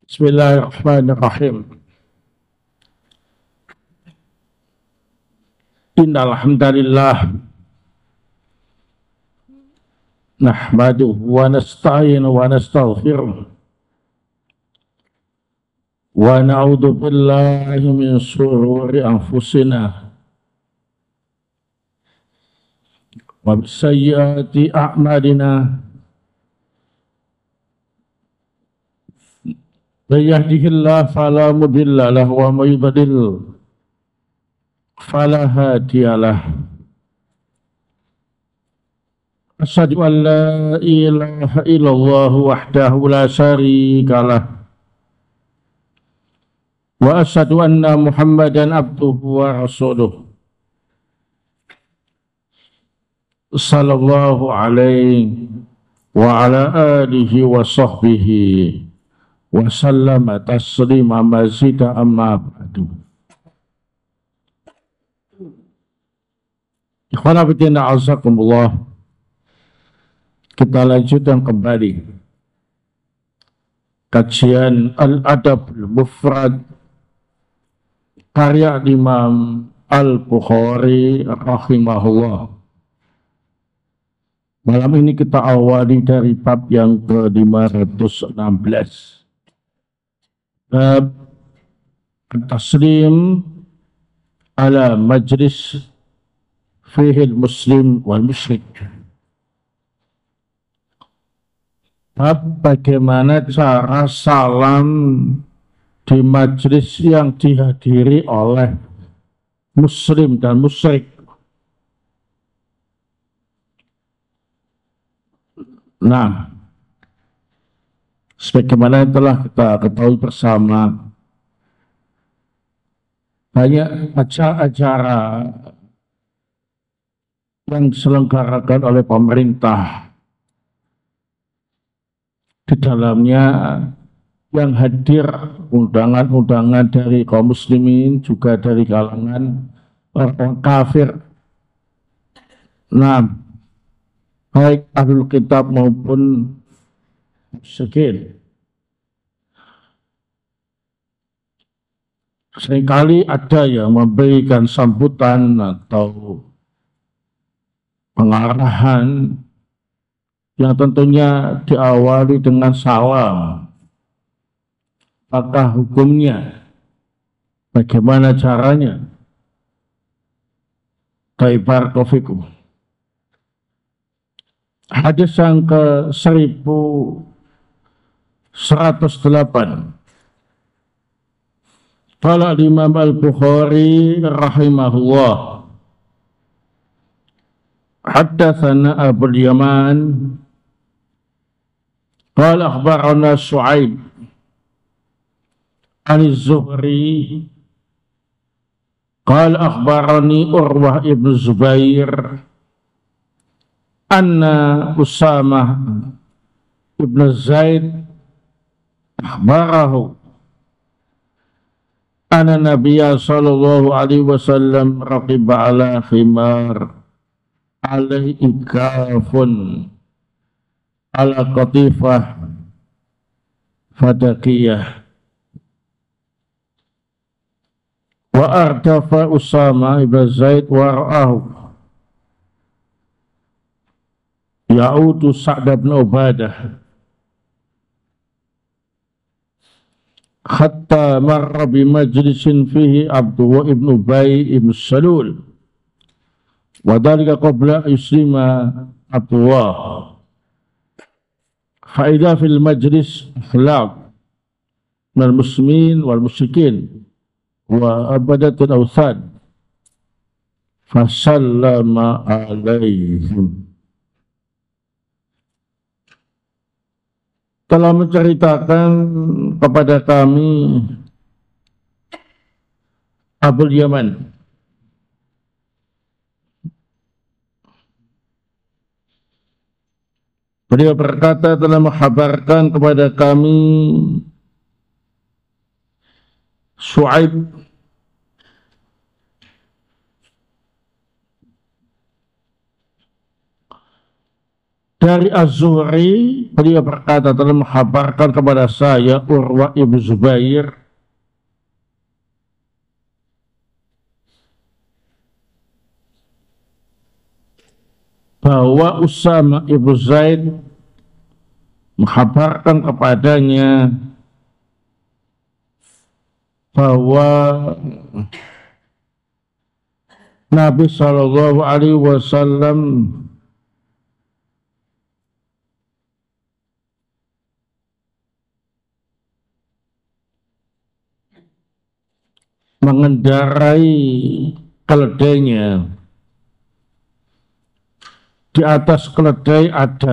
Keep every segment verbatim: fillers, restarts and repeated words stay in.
Bismillahirrahmanirrahim. Innal hamdalillah nahmaduhu wa nasta'inuhu wa nastaghfiruh wa na'udzu billahi min shururi anfusina wa sayyiati a'malina. Man yahdihillahu fala mudilla lahu wa may yudlil fala hadiya lahu. Asyhadu an la ilaha illallah wahdahu la syarika lahu wa asyhadu anna Muhammadan abduhu wa rasuluh sallallahu alaihi wa ala alihi wa sahbihi wa sallama taslima mazida amma ba'du. Ikhwana fillah azakumullah, kita lanjutkan kembali kajian Al-Adab Al-Mufrad karya Imam Al-Bukhari rahimahullah. Malam ini kita awali dari bab yang ke lima ratus enam belas. Bab Taslim ala majlis fihi muslim wal musyrik. Bab bagaimana cara salam di majlis yang dihadiri oleh muslim dan musyrik. Nah, sebagaimana telah kita ketahui bersama, banyak acara-acara yang diselenggarakan oleh pemerintah. Di dalamnya yang hadir undangan-undangan dari kaum muslimin, juga dari kalangan orang kafir. Nah, baik ahlul kitab maupun musyrikin. Seringkali ada yang memberikan sambutan atau pengarahan yang tentunya diawali dengan salam. Apakah hukumnya? Bagaimana caranya? Taibar kofikum. Hadis yang ke seribu seratus delapan. Qala Imam Al-Bukhari rahimahullah, haddatsana Abu Yaman qala akhbarana Shu'aib an Az-Zuhri qala akhbarani Urwah ibn Zubair anna Usamah ibn Zaid akhbarahu anna Nabiya sallallahu alaihi wasallam raqiba ala khimar alaihi ikafun ala qatifah fadaqiyah wa ardafa Usama ibn Zaid wa ra'ahu ya'udu Sa'd ibn Ubadah hatta marra bi majlisin fihi Abdullah ibn Ubay ibn Salul wa dhalika qabla yuslima Abdullah fa idza fil majlis akhlaq minal muslimin wal musyrikin wa abadatun awthan fa sallama alaihim. Telah menceritakan kepada kami Abu Yaman Beliau berkata telah menghabarkan kepada kami Shu'aib Dari Az-Zuhri, beliau berkata telah menghabarkan kepada saya Urwa ibn Zubair bahwa Usama ibn Zaid menghabarkan kepadanya bahwa Nabi Shallallahu Alaihi Wasallam mengendarai keledainya. Di atas keledai ada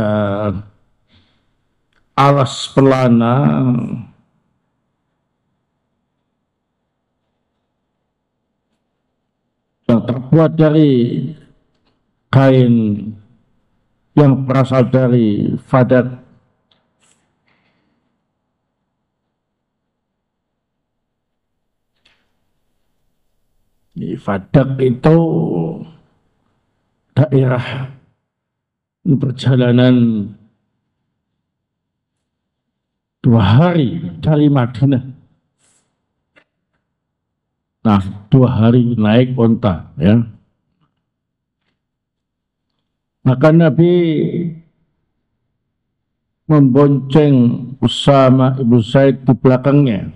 alas pelana yang terbuat dari kain yang berasal dari fadak. Fadak itu daerah perjalanan dua hari dari Madinah. Nah, dua hari naik onta, ya. Maka Nabi membonceng Usama ibn Zaid di belakangnya.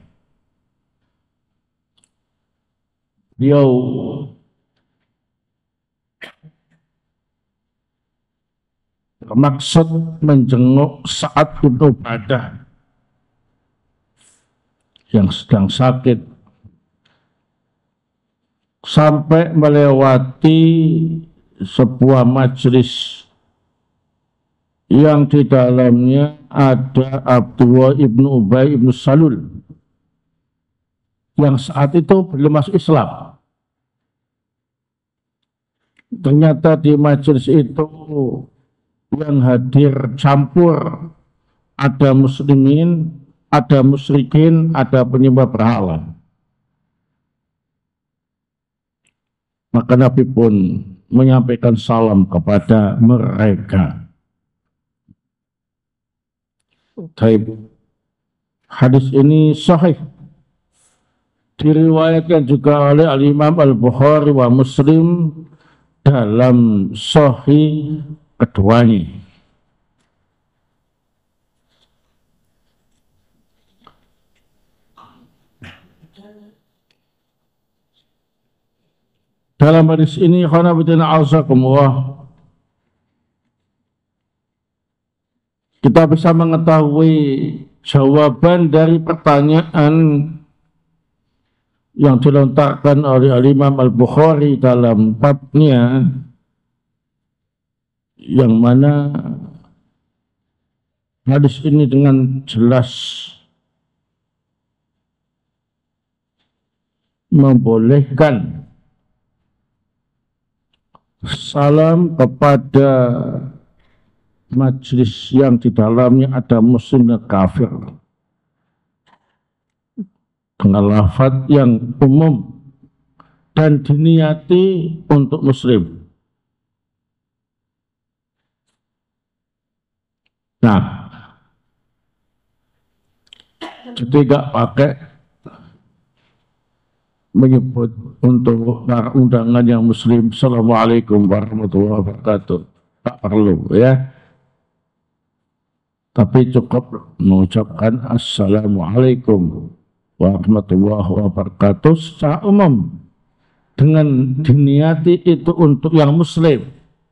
Beliau bermaksud menjenguk Sa'ad bin Ubadah yang sedang sakit, sampai melewati sebuah majelis yang di dalamnya ada Abdullah ibn Ubay ibn Salul yang saat itu belum masuk Islam. Ternyata di majelis itu yang hadir campur, ada muslimin, ada musyrikin, ada penyembah berhala. Maka Nabi pun menyampaikan salam kepada mereka. Taib. Hadis ini sahih, diriwayatkan juga oleh Al-Imam Al-Bukhari wa Muslim dalam sahih keduanya. Dalam hadis ini khanabitina azakumullah, kita bisa mengetahui jawaban dari pertanyaan yang dilontarkan oleh Al-Imam Al-Bukhari dalam babnya, yang mana hadis ini dengan jelas membolehkan salam kepada majelis yang di dalamnya ada muslim dan kafir dengan lafaz yang umum dan diniati untuk muslim. Nah, jadi nggak pakai menyebut untuk para undangan yang muslim, Assalamualaikum warahmatullahi wabarakatuh, tak perlu, ya. Tapi cukup mengucapkan Assalamualaikum warahmatullahi wabarakatuh secara umum dengan diniati itu untuk yang muslim.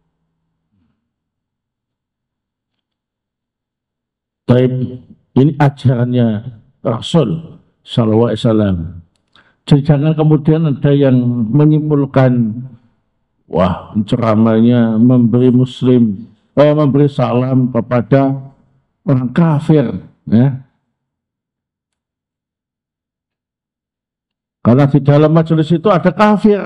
Baik, ini ajarannya Rasul Sallallahu Alaihi Wasallam. Jadi jangan kemudian ada yang menyimpulkan, wah, ceramahnya memberi muslim, eh, memberi salam kepada orang kafir, ya. Karena di dalam majelis itu ada kafir.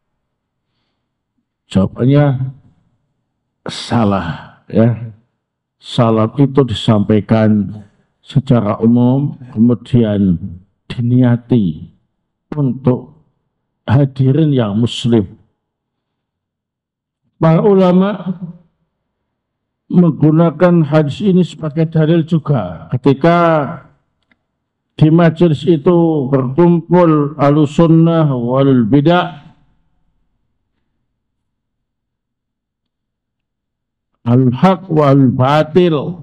Jawabannya salah, ya. Salam itu disampaikan secara umum, kemudian diniati untuk hadirin yang muslim. Para ulama menggunakan hadis ini sebagai dalil juga ketika di majelis itu berkumpul ahlussunnah wal bidah, al-haq wal batil.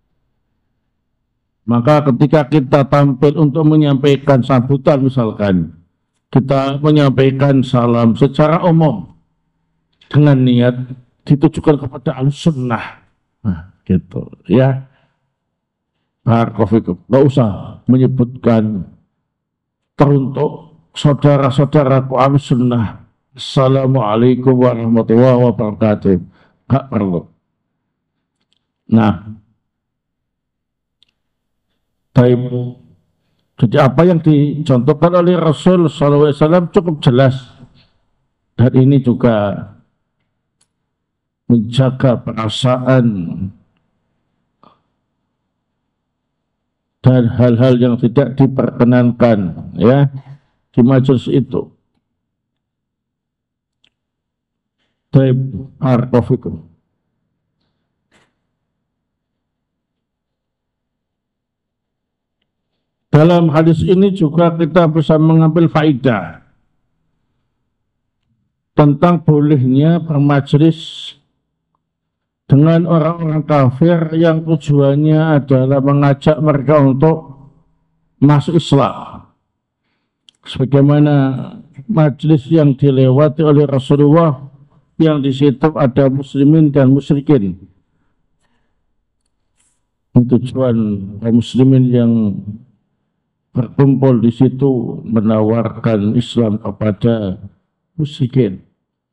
Maka ketika kita tampil untuk menyampaikan sambutan, misalkan kita menyampaikan salam secara umum dengan niat ditujukan kepada al-sunnah, nah, gitu ya. Barakallahu, nggak usah menyebutkan teruntuk saudara-saudaraku al-sunnah, assalamualaikum warahmatullahi wabarakatuh, nggak perlu. Nah, Taib. Jadi apa yang dicontohkan oleh Rasul shallallahu alaihi wasallam cukup jelas, dan ini juga menjaga perasaan dan hal-hal yang tidak diperkenankan ya di majelis itu. Taib arqafikum. Dalam hadis ini juga kita bisa mengambil faidah tentang bolehnya bermajelis dengan orang-orang kafir yang tujuannya adalah mengajak mereka untuk masuk Islam. Sebagaimana majelis yang dilewati oleh Rasulullah yang di situ ada muslimin dan musyrikin. Tujuan kaum muslimin yang berkumpul di situ menawarkan Islam kepada musyrikin.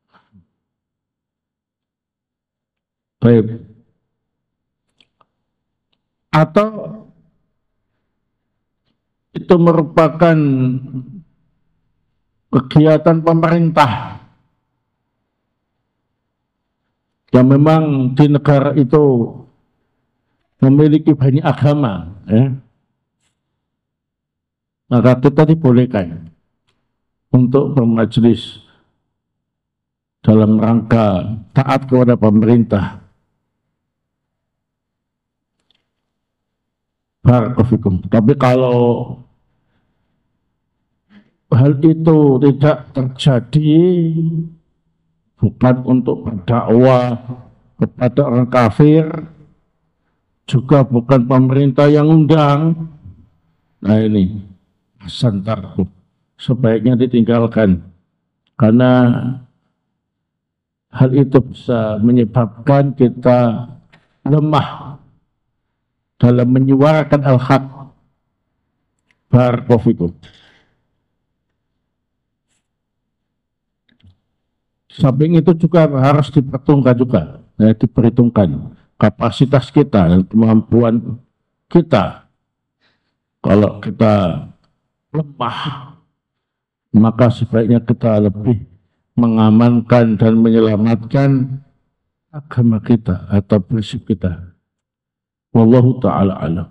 Baik. Atau itu merupakan kegiatan pemerintah yang memang di negara itu memiliki banyak agama, ya. Maka kita dibolehkan untuk bermajelis dalam rangka taat kepada pemerintah. Barakallahu. Tapi kalau hal itu tidak terjadi, bukan untuk berdakwah kepada orang kafir, juga bukan pemerintah yang undang, nah ini hasan tarku, sebaiknya ditinggalkan, karena hal itu bisa menyebabkan kita lemah dalam menyuarakan al-haq. Barakallahu. Samping itu juga harus diperhitungkan juga, ya, diperhitungkan kapasitas kita dan kemampuan kita. Kalau kita lemah, maka sebaiknya kita lebih mengamankan dan menyelamatkan agama kita atau prinsip kita. Wallahu ta'ala alam.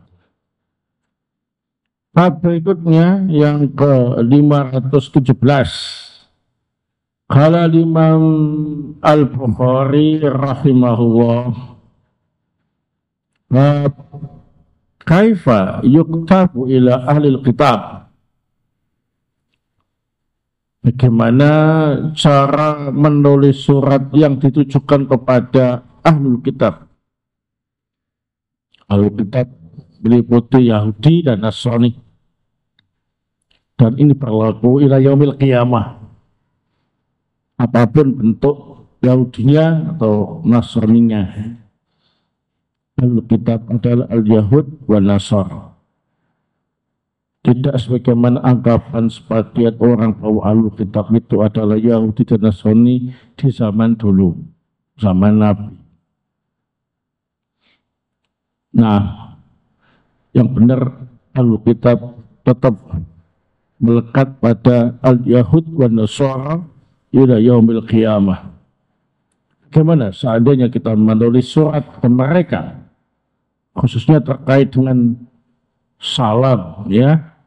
Bab berikutnya yang ke lima ratus tujuh belas. Qala Imam Al-Bukhari rahimahullah, bab kaifa yuktabu ila ahlil kitab. Bagaimana cara menulis surat yang ditujukan kepada ahlul kitab. Ahlul kitab meliputi Yahudi dan Nasrani. Dan ini berlaku ila yaumil qiyamah. Apapun bentuk Yahudinya atau Nasraninya. Ahlul kitab adalah al-Yahud wa Nasar. Tidak sebagaimana anggapan sebagian orang bahwa ahlul kitab itu adalah Yahudi dan Nasrani di zaman dulu, zaman Nabi. Nah, yang benar ahlul kitab tetap melekat pada al-Yahud wa Nasara ila yaumil qiyamah. Bagaimana seandainya kita menulis surat ke mereka, khususnya terkait dengan salam, ya.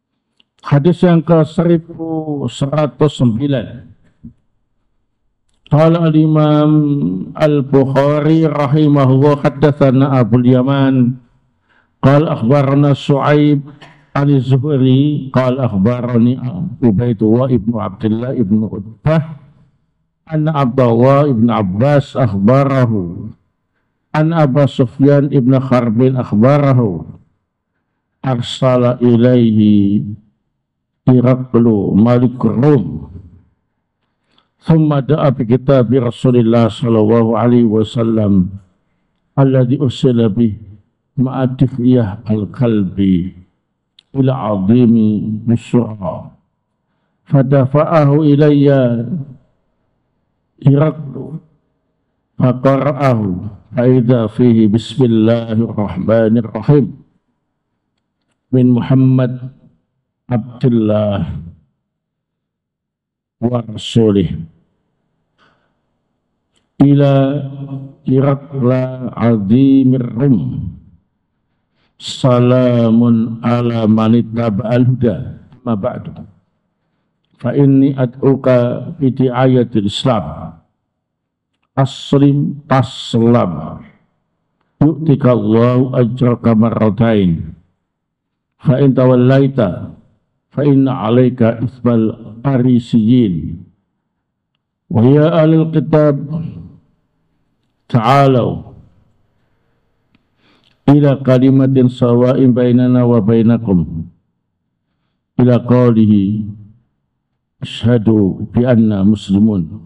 Hadis yang ke seribu seratus sembilan. Qala al-Imam al-Bukhari rahimahullah haddatsana Abul Yaman qala akhbarana Su'aib al-Zuhri qala akhbarani Ubaidullah ibnu Abdullah ibnu Utbah anna Abdullah ibnu Abbas akhbarahu an Abu Sufyan ibnu Harbin akhbarahu arsala ilaihi Iraqlu malikur Rum thumma da'a bi kitabi Rasulillah sallallahu alaihi wasallam alladhi ursila bih ma'atifiyah al-qalbi ila azimi bisyura fadafa'ahu ilayya Iraqlu faqara'ahu fa'idha fihi bismillahirrahmanirrahim min Muhammad Abdullah wa rasulih ila Iraqla azimir Rum salamun ala manittab al-huda ma ba'du fa inni ad'uka bi ayatil Islam aslim taslam yu'tika Allahu ajraka marratain fa in tawallaita fa inna 'alaika isbal arisiyin wa ya ahlul kitab ta'alu ila kalimatin sawa'in bainana wa bainakum ila qawlihi asyhadu bi anna muslimun.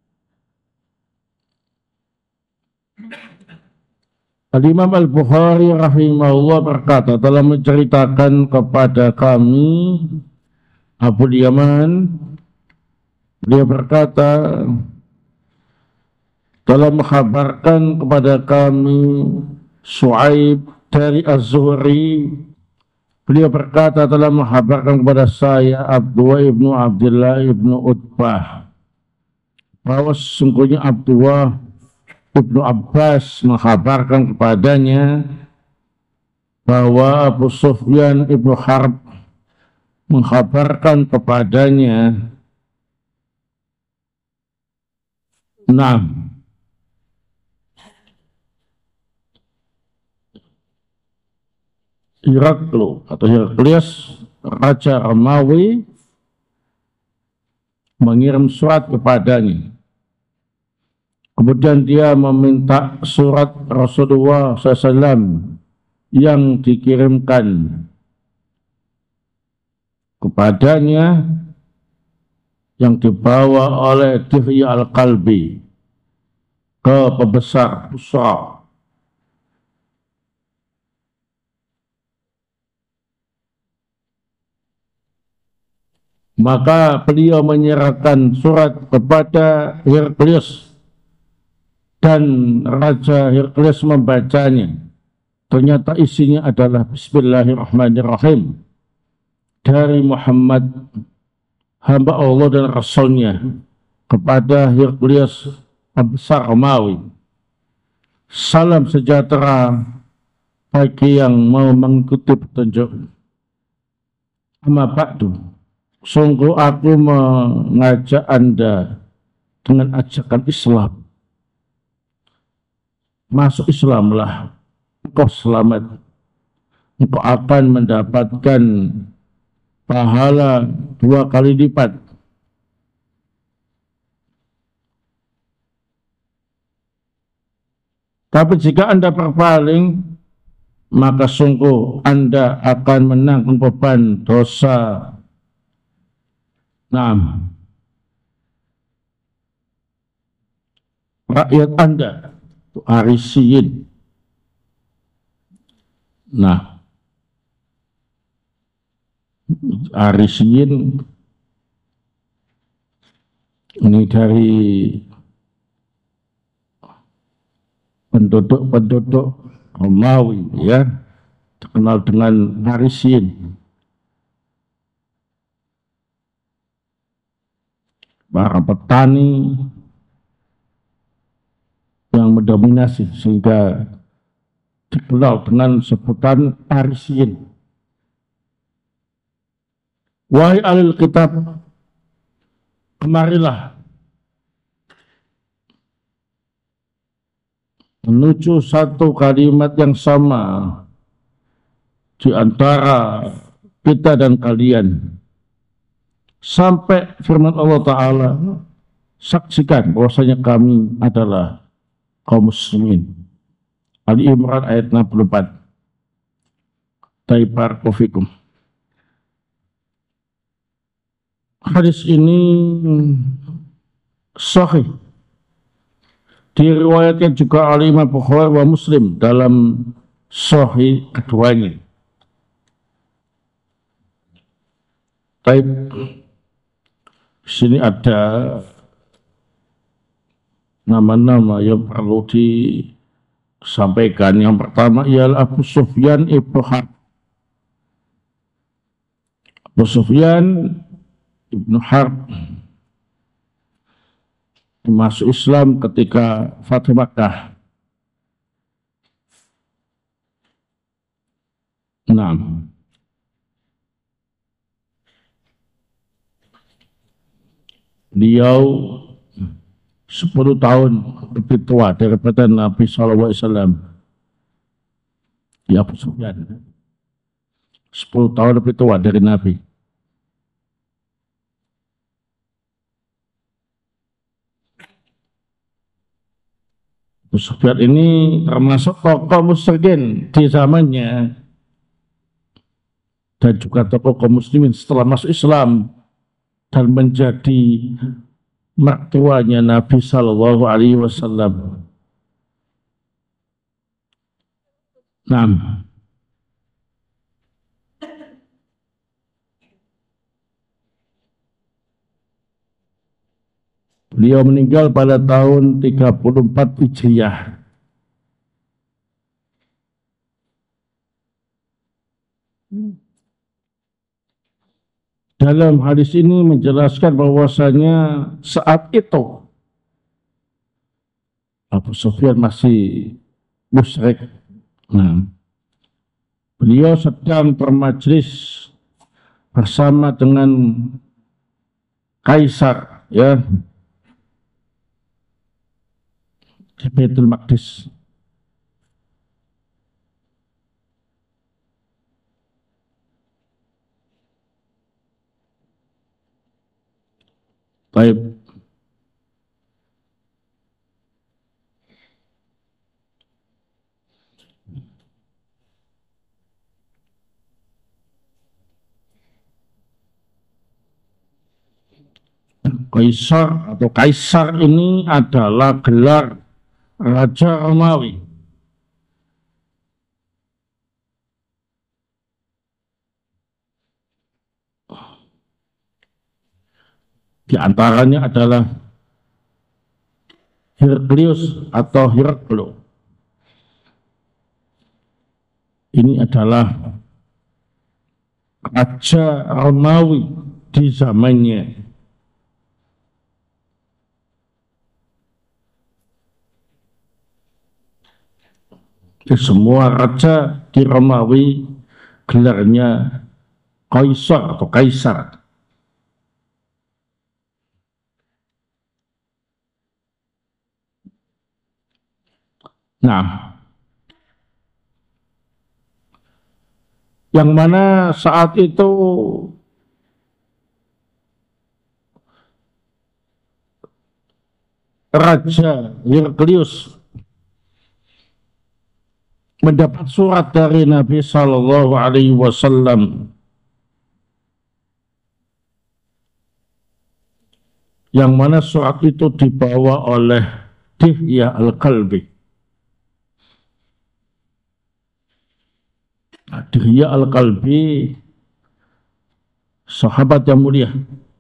Al-Imam Al-Bukhari rahimahullah berkata, telah menceritakan kepada kami Abu Yaman, dia berkata telah menghabarkan kepada kami Su'aib dari Az-Zuhri, beliau berkata telah menghabarkan kepada saya Abdullah ibnu Abdullah ibnu Utbah bahwa sesungguhnya Abdullah Ibnu Abbas menghabarkan kepadanya bahwa Abu Sufyan ibnu Harb menghabarkan kepadanya enam Iraklu atau Heraklius Raja Romawi mengirim surat kepadanya. Kemudian dia meminta surat Rasulullah shallallahu alaihi wasallam yang dikirimkan kepadanya yang dibawa oleh Dihya al-Qalbi ke pembesar Busra. Maka beliau menyerahkan surat kepada Heraklius dan Raja Heraklius membacanya. Ternyata isinya adalah Bismillahirrahmanirrahim dari Muhammad hamba Allah dan Rasulnya kepada Heraklius pembesar Romawi. Salam sejahtera bagi yang mau mengikuti petunjuk. Amma ba'du, sungguh aku mengajak Anda dengan ajakan Islam. Masuk Islamlah, engkau selamat, engkau akan mendapatkan pahala dua kali lipat. Tapi jika Anda berpaling, maka sungguh Anda akan menanggung beban dosa. Nah, rakyat Anda Arisiyin. Nah, Arisiyin ini dari penduduk-penduduk Romawi, ya, terkenal dengan Arisiyin. Para petani yang mendominasi sehingga dikenal dengan sebutan Arisiyin. Wahai ahlul kitab, kemarilah menuju satu kalimat yang sama di antara kita dan kalian, sampai firman Allah Ta'ala, saksikan bahwasanya kami adalah kaum muslimin. Ali Imran ayat enam puluh empat. Taipar kofikum. Hadis ini sahih, diriwayatkan juga oleh Imam Bukhari wa Muslim dalam sahih keduanya. Baik, di sini ada nama-nama yang perlu disampaikan. Yang pertama ialah Abu Sufyan ibnu Harb. Abu Sufyan ibnu Harb masuk Islam ketika Fathu Makkah. Nah, beliau sepuluh tahun lebih tua daripada Nabi Shallallahu Alaihi Wasallam. Ya, Abu Sufyan sepuluh tahun lebih tua dari Nabi. Abu Sufyan ini termasuk tokoh musyrikin di zamannya dan juga tokoh kaum muslimin setelah masuk Islam dan menjadi mertuanya Nabi Shallallahu Alaihi Wasallam. Nah, beliau meninggal pada tahun tiga puluh empat Hijriah. Dalam hadis ini menjelaskan bahwasanya saat itu Abu Sufyan masih musyrik. Nah, beliau sedang bermajlis bersama dengan Kaisar, ya, di Baitul Maqdis. Baik. Kaisar atau Kaisar ini adalah gelar Raja Romawi. Di antaranya adalah Heraklius atau Heraklo. Ini adalah Raja Romawi di zamannya. Di semua raja di Romawi gelarnya Kaisar atau Kaisar. Nah, yang mana saat itu Raja Heraklius mendapat surat dari Nabi Shallallahu Alaihi Wasallam yang mana surat itu dibawa oleh Dihya Al-Kalbi. Dihya Al-Kalbi sahabat yang mulia.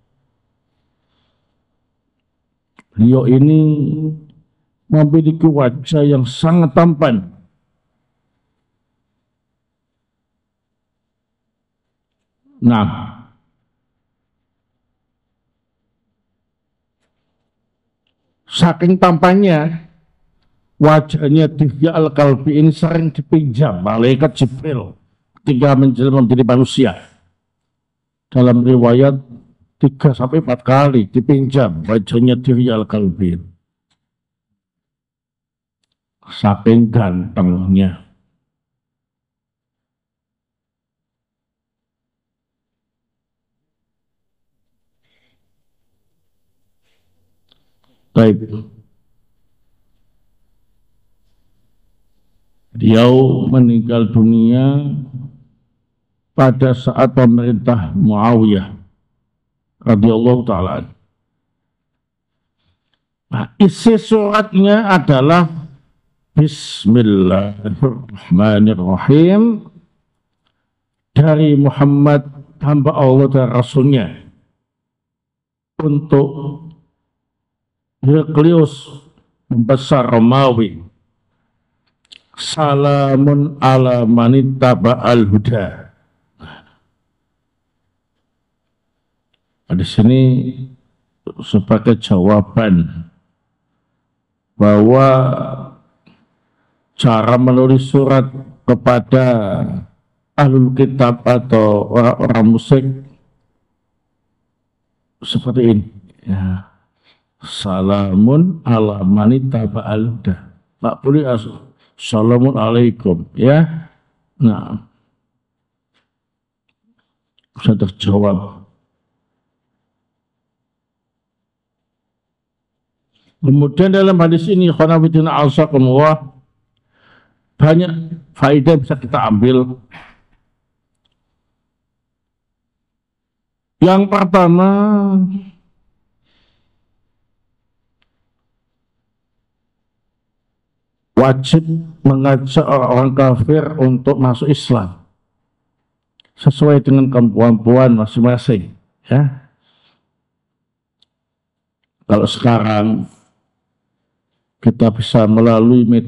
Beliau ini memiliki wajah yang sangat tampan. Nah, saking tampannya, wajahnya Dihya Al-Kalbi ini sering dipinjam malaikat Jibril ketika menjelma menjadi manusia. Dalam riwayat tiga sampai empat kali dipinjam wajahnya Dihya Al-Kalbi. saking gantengnya. Baik. Beliau meninggal dunia pada saat pemerintah Muawiyah radhiyallahu ta'ala. Nah, isi suratnya adalah Bismillahirrahmanirrahim dari Muhammad hamba Allah dan Rasulnya untuk Heraklius Pembesar Romawi. Salamun ala manittaba al-huda. Di sini sebagai jawaban bahwa cara menulis surat kepada ahlul kitab atau orang-orang musyrik seperti ini. Ya. Salamun ala manittaba al-huda. Tak boleh asal. Assalamualaikum alaikum, ya. Nah, bisa terjawab. Kemudian dalam hadis ini, khonafidina azakumullah, banyak faedah bisa kita ambil. Yang pertama, wajib mengajak orang-orang kafir untuk masuk Islam sesuai dengan kemampuan masing-masing, ya. Kalau sekarang kita bisa melalui media